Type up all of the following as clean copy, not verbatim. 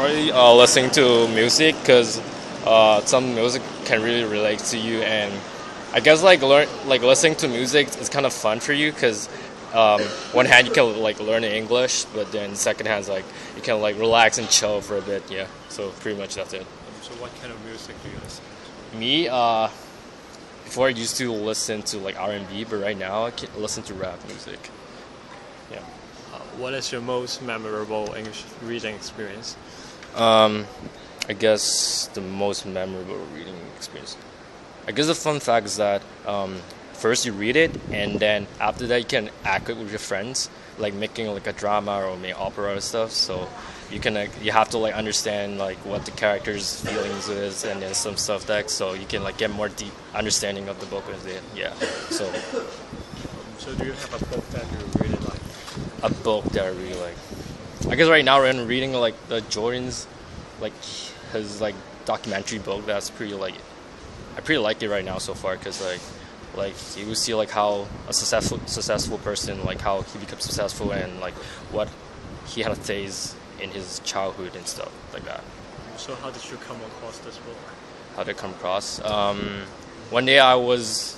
Probably listening to music because some music can really relate to you, and I guess listening to music is kind of fun for you because one hand you can learn English, but then second hand is you can relax and chill for a bit. Yeah, so pretty much that's it. So what kind of music do you listen to? Me, before I used to listen to R&B, but right now I can listen to rap music. Yeah. What is your most memorable English reading experience? I guess the most memorable reading experience. I guess the fun fact is that first you read it, and then after that you can act it with your friends, making a drama or maybe opera or stuff. So you have to understand what the character's feelings is, and then some stuff so you can get more deep understanding of the book with it. Yeah. So. So do you have a book that you really like? A book that I really like. I guess right now I'm reading the Jordan's his documentary book. That's pretty I pretty like it right now so far because you will see how a successful person how he becomes successful and what he had to face in his childhood and stuff like that. So how did you come across this book? How did it come across? One day I was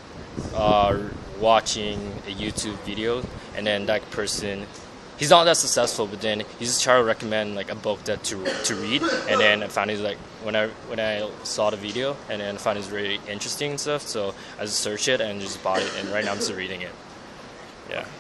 watching a YouTube video, and then that person, he's not that successful, but then he just tried to recommend a book that to read, and then I found it when I saw the video, and then I found it really interesting and stuff, so I just searched it and just bought it, and right now I'm just reading it. Yeah.